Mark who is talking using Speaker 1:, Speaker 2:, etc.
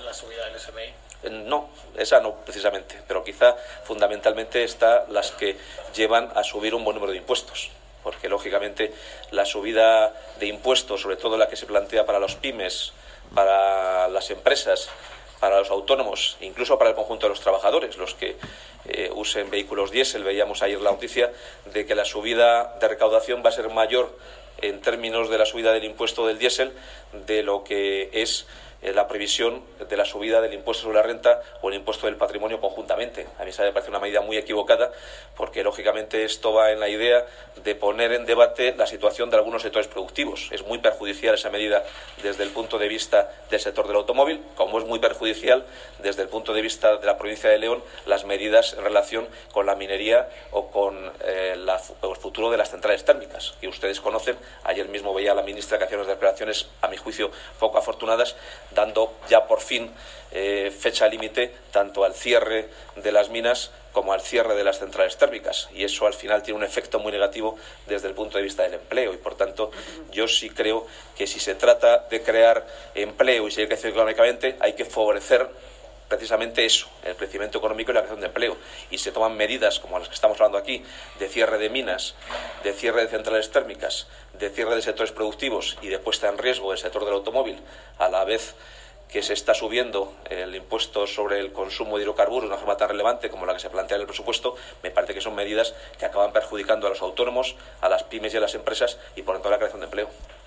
Speaker 1: la subida del SMI?
Speaker 2: No, esa no precisamente, pero quizá fundamentalmente está las que llevan a subir un buen número de impuestos, porque lógicamente la subida de impuestos, sobre todo la que se plantea para los pymes, para las empresas, para los autónomos, incluso para el conjunto de los trabajadores, los que usen vehículos diésel. Veíamos ayer la noticia de que la subida de recaudación va a ser mayor en términos de la subida del impuesto del diésel de lo que es la previsión de la subida del impuesto sobre la renta o el impuesto del patrimonio conjuntamente. A mí me parece una medida muy equivocada, porque lógicamente esto va en la idea de poner en debate la situación de algunos sectores productivos. Es muy perjudicial esa medida desde el punto de vista del sector del automóvil, como es muy perjudicial desde el punto de vista de la provincia de León las medidas en relación con la minería o con el futuro de las centrales térmicas, que ustedes conocen. Ayer mismo veía a la ministra que hacía unas declaraciones, a mi juicio, poco afortunadas, dando ya por fin fecha límite tanto al cierre de las minas como al cierre de las centrales térmicas, y eso al final tiene un efecto muy negativo desde el punto de vista del empleo. Y por tanto yo sí creo que si se trata de crear empleo y seguir creciendo económicamente, hay que favorecer precisamente eso, el crecimiento económico y la creación de empleo, y se toman medidas como las que estamos hablando aquí, de cierre de minas, de cierre de centrales térmicas, de cierre de sectores productivos y de puesta en riesgo del sector del automóvil, a la vez que se está subiendo el impuesto sobre el consumo de hidrocarburos de una forma tan relevante como la que se plantea en el presupuesto. Me parece que son medidas que acaban perjudicando a los autónomos, a las pymes y a las empresas, y por tanto a la creación de empleo.